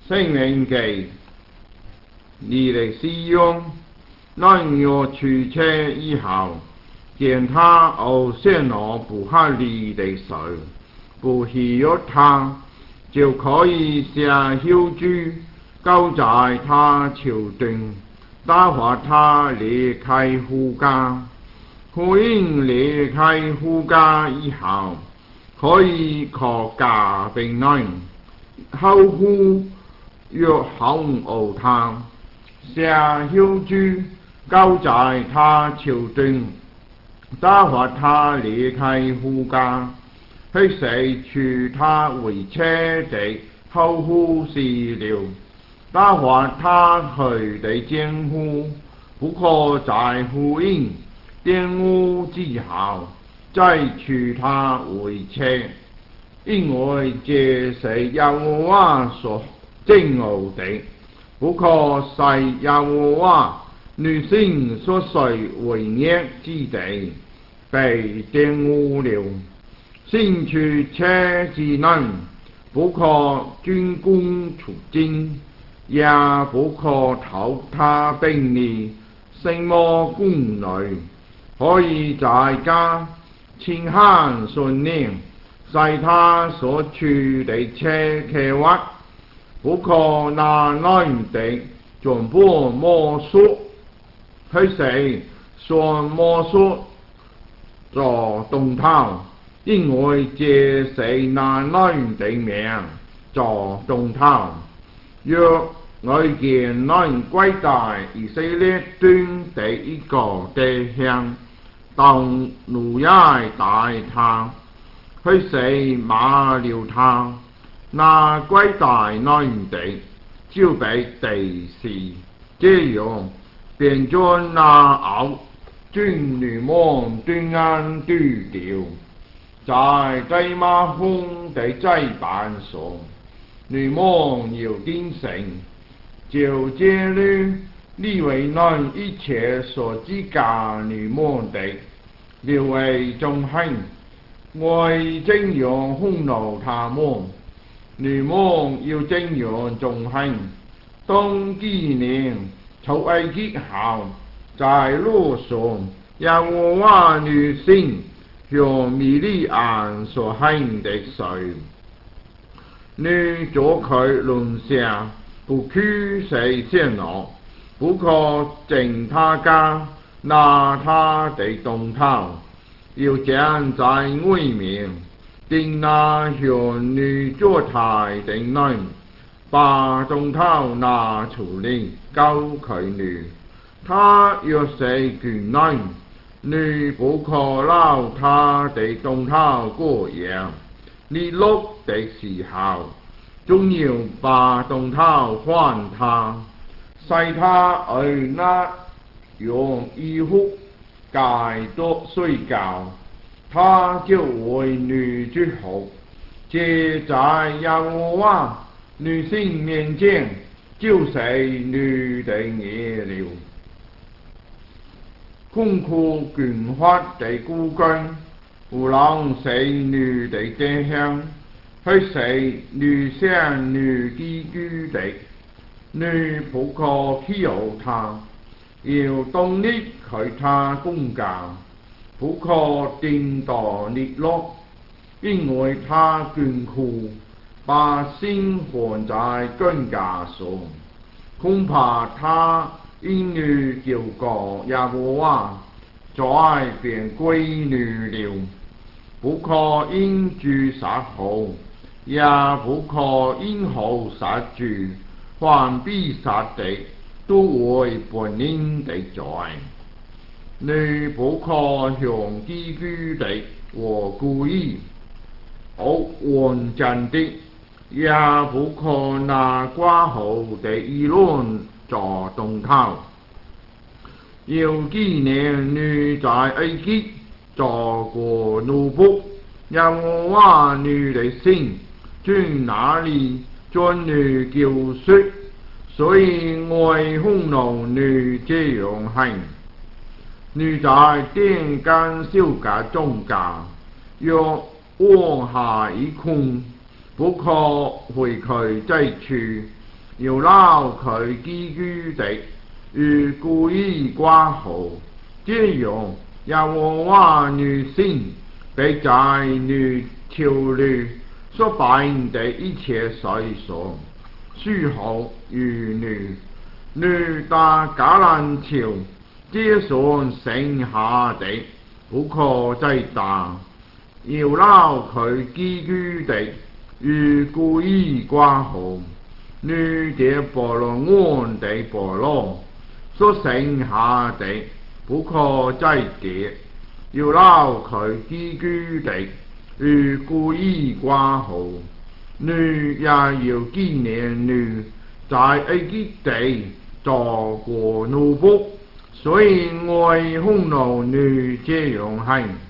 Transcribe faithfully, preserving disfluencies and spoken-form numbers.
生命記你的使用，能有取切以後，見他偶顯我不合理的事，不需要他，就可以下曉珠，交在他手中，打發他離開父家。福音離開父家以後，可以靠家平安，後父若肯愛他，下曉珠交在他手中，打發他離開父家，去誰娶他為妻的後父死了，打發他去的丈夫，不可在福音玷污之後再娶她為妻，因為這是耶和華所憎惡的，不可使耶和華女性所睡為孽之地被玷污了。先娶妻之人，不可專供出境，也不可偷他婢女、什麼宮女，可以在家清寒順念，使他所娶的妻契屈，不可拿男的全部沒收，去誰算沒收做動頭，因為這是拿男的命做動頭。若我見人歸在以色列中的一個地鄉，當奴役待他，去誰罵了他，那歸在男的就被敵視，這樣便將那軛將女門斷眼丟掉，在祭馬峰的祭壇上，女門要定性，就這裡利未人一切所指教女門的，列為眾行，為怎樣훈勞他們，女門要怎樣眾行。當紀念出埃及後，在路上耶和華女性向米利暗所行的事，女做佢鄰舍，不拘誰先攞，不可進他家，拿他的動頭，要站在外面，定那向女做態的人，把動頭拿出來交給女。他若是權人，女不可撈他的動頭過夜，日落的時候，總要把動頭還他，使他兒那用衣服蓋着睡覺，他就為女祝福。這在耶和華女性面前，就是女的義了。空庫捲發的孤根，不能是女的地向，去是女生女寄居的，女不可欺侮他，要當日給他公價，不可定到日落，因為他眷顧，把心放在公價上，恐怕他因女求告耶和華，再便歸女了。不可因豬殺猴，也不可因猴殺豬，凡必殺的，都為本人的罪。女不可向寄居的和故意惡妄爭的，也不可拿寡後的議論做動頭。要紀念女在埃及做過奴僕，耶和華女的心從那裡將女救贖，所以愛훈勞女這樣行。女在田間小家種家，若往下一空，不可回去再去， 要撈佢寄居地，與故意掛號，這樣耶和華女心被在女條律所辦的一切細數，書號與女，女打橄欖球，這所剩下的不可再打，要撈佢寄居地，與故意掛號，女的波羅岸的波羅，所剩下的不可再跌，要撈佢寄居地，與故意掛號，女也要紀念女在埃及地做過奴僕，所以我控訴女這樣行。